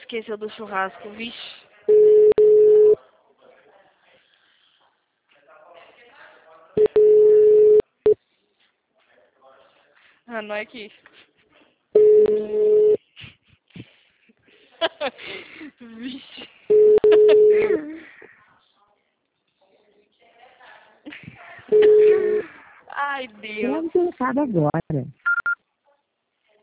esqueceu do churrasco, vixe. Ah, não é aqui. Vixe. Ai, Deus. Deve ter agora.